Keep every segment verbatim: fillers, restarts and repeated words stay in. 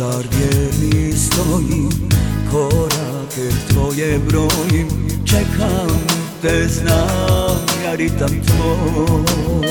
Vačar vjerni stojim, korake tvoje brojim, čekam te, znam ja ritam tvoj.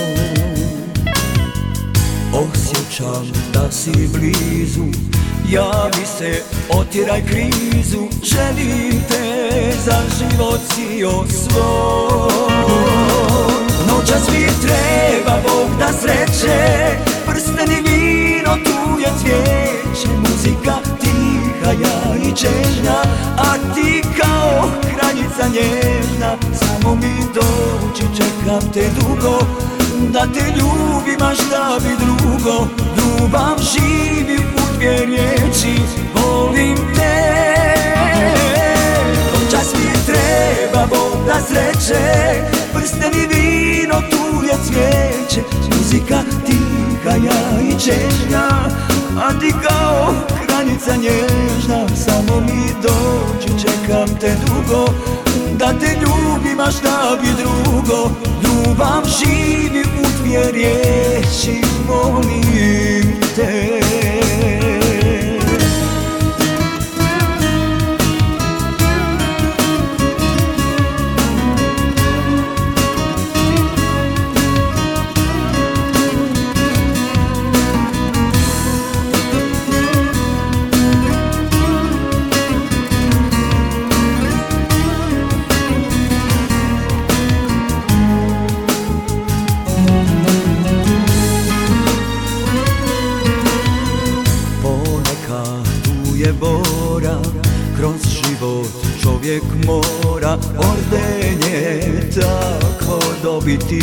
Osjećam da si blizu, javi se, otjeraj krizu, želim te za život cijel svoj. Noćas mi treba Bog da sreće, prsten i vino, tu je cvijeće, muzika tiha, ja i čežnja, a ti kao kraljica nježna. Samo mi dođi, čekam te dugo, da te ljubim, a šta bi drugo. Ljubav živi u dvije riječi, volim te. Noćas mi treba Bog da sreće, prsten i vino, tu je cvijeće, muzika tiha, ja i čežnja, a ti kao kraljica nježna. Samo mi dođi, čekam te dugo, da te ljubim, a šta bi drugo. Ljubav živi u dvije riječi, volim te. Bora, kroz život čovjek mora ordenje tako dobiti.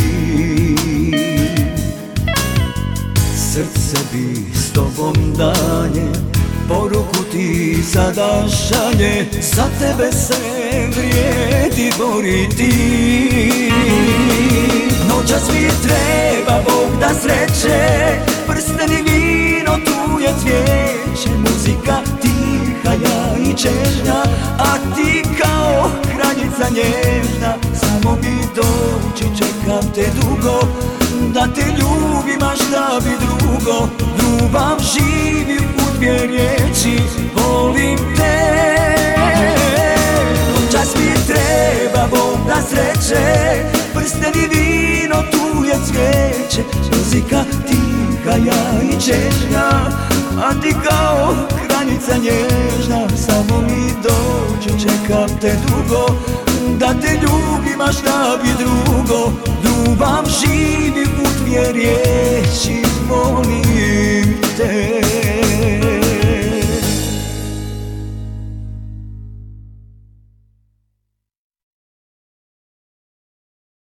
Srce bi s tobom dalje, poruku ti sada šalje, za tebe se vrijedi boriti. Noćas mi treba Bog da sreće, prsten i vino, tu je cvijeće, muzika tiha, ja i čežnja, a ti kao kraljica nježna. Samo mi dođi, čekam te dugo, da te ljubim, a šta bi drugo. Ljubav živi u dvije riječi, volim te. Noćas mi treba Bog da sreće, prsten i vino, tu je cvijeće, muzika tiha, ja i čežnja, a ti kao kraljica nježna. Samo mi dođi, čekam te dugo, da te ljubim, a šta bi drugo. Ljubav živi u dvije riječi, volim